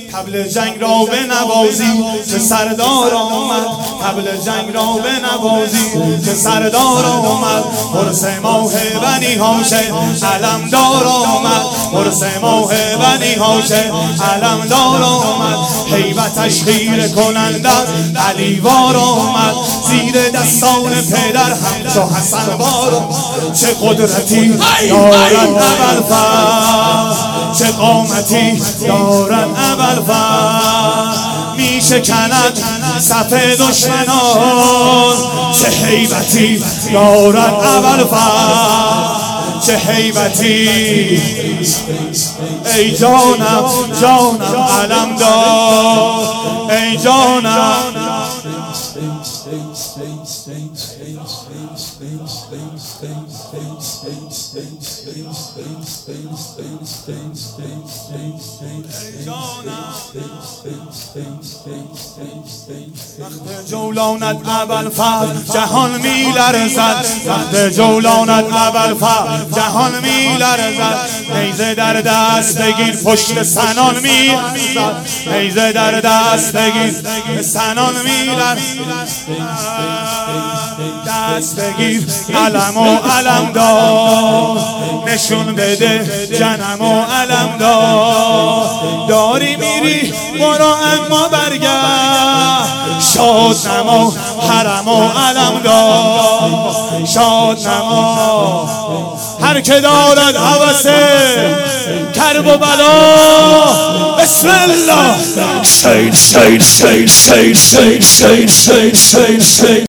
طبل جنگ را بنوازی که سردار آمد، طبل جنگ را بنوازی که سردار آمد. قرص ماه بنی هاشم علمدار آمد، قرص ماه بنی هاشم علمدار آمد. هیبتش خیره کننده علیوار آمد، زیر دستان پدر همچو حسن وار. چه قدرتی دارد ابوالفضل، چه قامتی دارد ابوالفضل، می شکند صف دشمنان. چه هیبتی دارد ابوالفضل، چه هیبتی. ای جانم جانم علمدار، ای جانم. وقت جولانت ابوالفضل جهان می لرزد، وقت جولانت ابوالفضل جهان می لرزد. نیزه در دست بگیر پشت سنان می لرزد، نیزه در دست بگیر سنان می لرزد. دست بگیر علم و علمدار، نشون بده جنم و علمدار. داری میری برو اما برگرد، شاد نما حرم و علمدار، شاد نما. هر که دارد هوس کرب و بلا، بسم الله.